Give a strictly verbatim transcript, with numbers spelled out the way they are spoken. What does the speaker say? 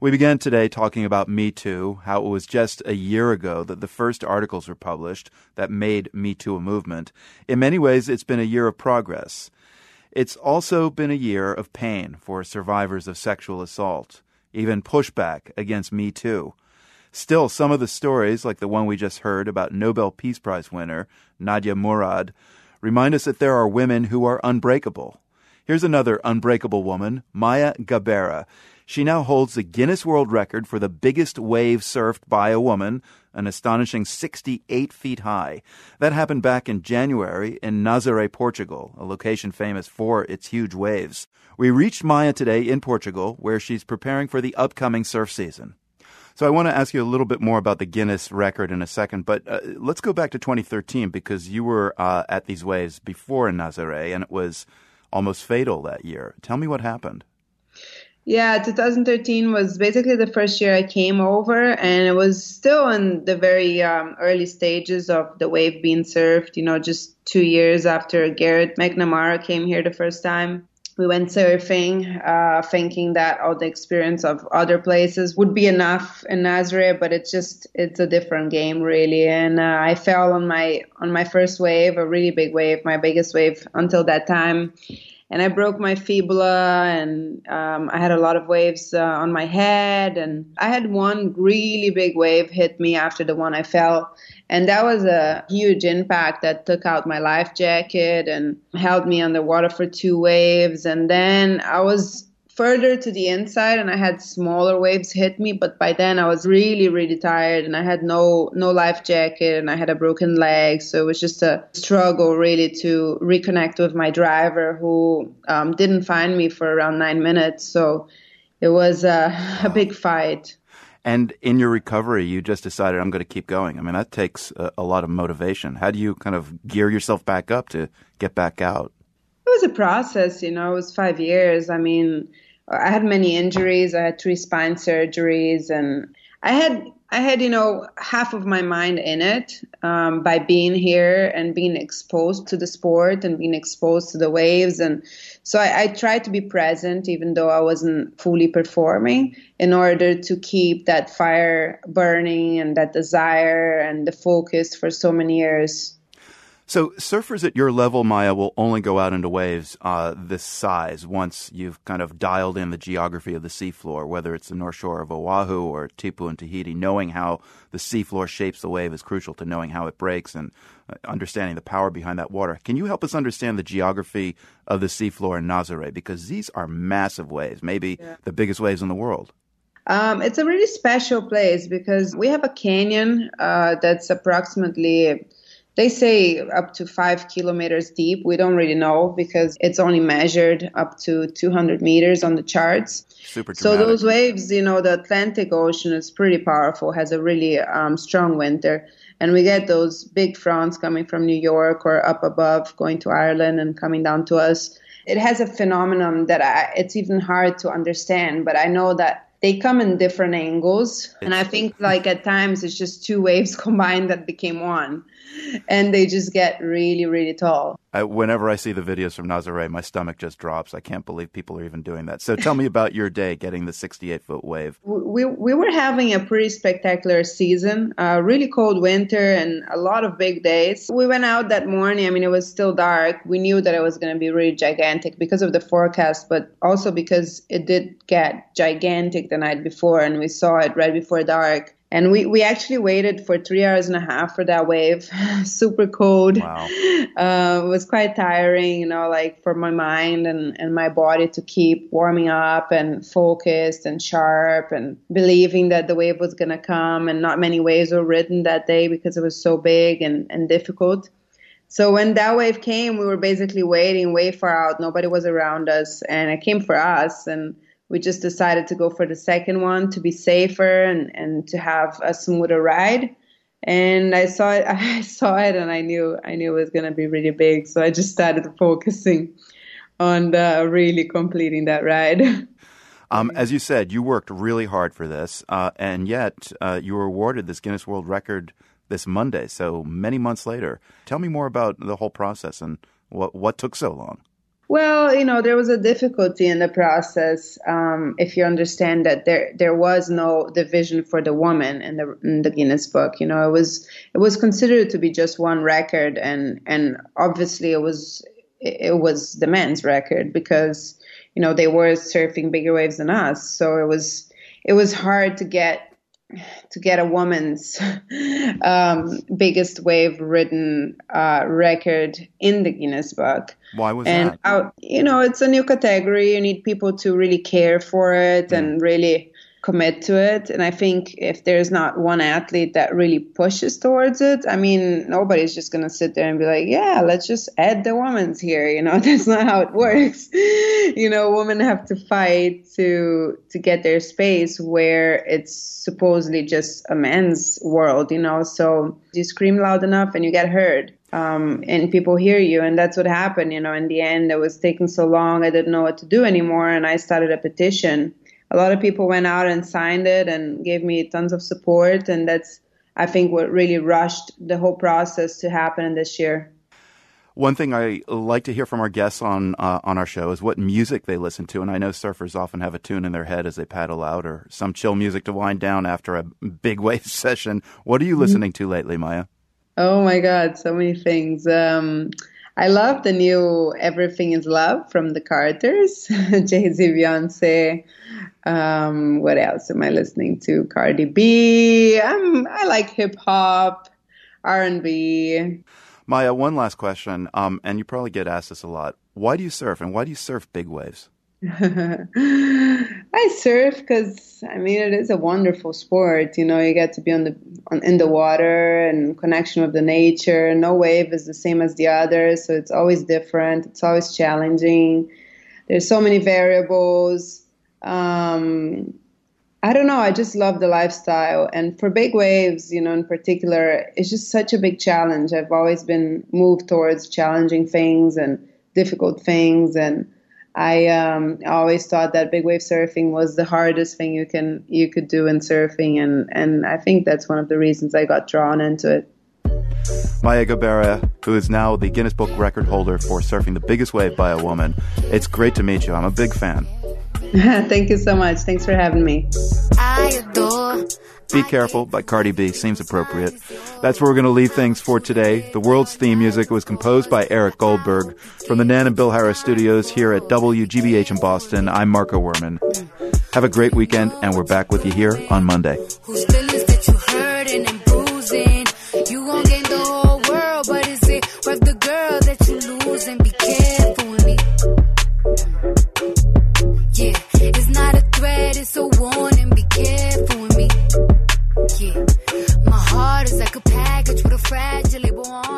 We began today talking about Me Too, how it was just a year ago that the first articles were published that made Me Too a movement. In many ways, it's been a year of progress. It's also been a year of pain for survivors of sexual assault, even pushback against Me Too. Still, some of the stories, like the one we just heard about Nobel Peace Prize winner Nadia Murad, remind us that there are women who are unbreakable. Here's another unbreakable woman, Maya Gabeira. She now holds the Guinness World Record for the biggest wave surfed by a woman, an astonishing sixty-eight feet high. That happened back in January in Nazaré, Portugal, a location famous for its huge waves. We reached Maya today in Portugal, where she's preparing for the upcoming surf season. So I want to ask you a little bit more about the Guinness record in a second, but uh, let's go back to twenty thirteen because you were uh, at these waves before in Nazaré, and it was almost fatal that year. Tell me what happened. Yeah, two thousand thirteen was basically the first year I came over, and it was still in the very um, early stages of the wave being surfed, you know, just two years after Garrett McNamara came here the first time. We went surfing, uh, thinking that all the experience of other places would be enough in Nazaré, but it's just, it's a different game, really. And uh, I fell on my on my first wave, a really big wave, my biggest wave until that time. And I broke my fibula, and um, I had a lot of waves uh, on my head. And I had one really big wave hit me after the one I fell. And that was a huge impact that took out my life jacket and held me underwater for two waves. And then I was further to the inside, and I had smaller waves hit me. But by then I was really, really tired, and I had no no life jacket, and I had a broken leg. So it was just a struggle, really, to reconnect with my driver, who um, didn't find me for around nine minutes. So it was a, a big fight. And in your recovery, you just decided, I'm going to keep going. I mean, that takes a, a lot of motivation. How do you kind of gear yourself back up to get back out? It was a process, you know, it was five years. I mean, I had many injuries. I had three spine surgeries, and I had, I had, you know, half of my mind in it um, by being here and being exposed to the sport and being exposed to the waves. And so I, I tried to be present, even though I wasn't fully performing, in order to keep that fire burning and that desire and the focus for so many years. So surfers at your level, Maya, will only go out into waves uh, this size once you've kind of dialed in the geography of the seafloor, whether it's the North Shore of Oahu or Tipu and Tahiti. Knowing how the seafloor shapes the wave is crucial to knowing how it breaks and understanding the power behind that water. Can you help us understand the geography of the seafloor in Nazaré? Because these are massive waves, maybe yeah. the biggest waves in the world. Um, it's a really special place because we have a canyon uh, that's approximately... They say up to five kilometers deep. We don't really know because it's only measured up to two hundred meters on the charts. Super dramatic. So those waves, you know, the Atlantic Ocean is pretty powerful, has a really um, strong winter. And we get those big fronts coming from New York or up above, going to Ireland and coming down to us. It has a phenomenon that I, it's even hard to understand, but I know that they come in different angles. And I think like at times it's just two waves combined that became one. And they just get really, really tall. I, whenever I see the videos from Nazaré, my stomach just drops. I can't believe people are even doing that. So tell me about your day getting the sixty-eight foot wave. We we were having a pretty spectacular season, a really cold winter and a lot of big days. We went out that morning. I mean, it was still dark. We knew that it was going to be really gigantic because of the forecast, but also because it did get gigantic the night before, and we saw it right before dark. And we, we actually waited for three hours and a half for that wave. Super cold. Wow. Uh, it was quite tiring, you know, like for my mind and, and my body to keep warming up and focused and sharp and believing that the wave was going to come. And not many waves were ridden that day because it was so big and, and difficult. So when that wave came, we were basically waiting way far out. Nobody was around us. And it came for us. And we just decided to go for the second one to be safer and, and to have a smoother ride. And I saw it, I saw it, and I knew, I knew it was going to be really big. So I just started focusing on the, really completing that ride. Um, as you said, you worked really hard for this, uh, and yet uh, you were awarded this Guinness World Record this Monday, so many months later. Tell me more about the whole process and what what took so long. Well, you know, there was a difficulty in the process. Um, if you understand that there there was no division for the woman in the in the Guinness Book, you know, it was it was considered to be just one record, and and obviously it was it was the men's record because you know they were surfing bigger waves than us, so it was it was hard to get. to get a woman's um, biggest wave ridden uh, record in the Guinness Book. Why was and, that? Uh, you know, it's a new category. You need people to really care for it mm. and really commit to it. And I think if there's not one athlete that really pushes towards it, I mean, nobody's just going to sit there and be like, yeah, let's just add the women's here. You know, that's not how it works. You know, women have to fight to to get their space where it's supposedly just a man's world, you know. So you scream loud enough and you get heard. Um, and people hear you. And that's what happened. You know, in the end, it was taking so long. I didn't know what to do anymore. And I started a petition. A lot of people went out and signed it and gave me tons of support. And that's, I think, what really rushed the whole process to happen this year. One thing I like to hear from our guests on uh, on our show is what music they listen to. And I know surfers often have a tune in their head as they paddle out or some chill music to wind down after a big wave session. What are you listening to lately, Maya? Oh, my God, so many things. Um, I love the new Everything is Love from the Carters, Jay-Z, Beyonce. Um, what else am I listening to? Cardi B. I'm, I like hip hop, R and B. Maya, one last question, um, and you probably get asked this a lot. Why do you surf, and why do you surf big waves? I surf because, I mean, it is a wonderful sport. You know, you get to be on the on, in the water and connection with the nature. No wave is the same as the other, so it's always different. It's always challenging. There's so many variables. Um, I don't know. I just love the lifestyle. And for big waves, you know, in particular, it's just such a big challenge. I've always been moved towards challenging things and difficult things. And I um, always thought that big wave surfing was the hardest thing you can you could do in surfing. And, and I think that's one of the reasons I got drawn into it. Maya Gabeira, who is now the Guinness Book record holder for surfing the biggest wave by a woman. It's great to meet you. I'm a big fan. Thank you so much. Thanks for having me. I adore. Be Careful by Cardi B seems appropriate. That's where we're going to leave things for today. The world's theme music was composed by Eric Goldberg. From the Nan and Bill Harris studios here at W G B H in Boston, I'm Marco Werman. Have a great weekend, and we're back with you here on Monday. Whose feelings that you hurting and bruising? You gon' gain the whole world, but is it worth the girl that you losing? Be careful with me. Yeah, it's not a threat, it's a warning. Be careful with me. Yeah, my heart is like a package with a fragile label on.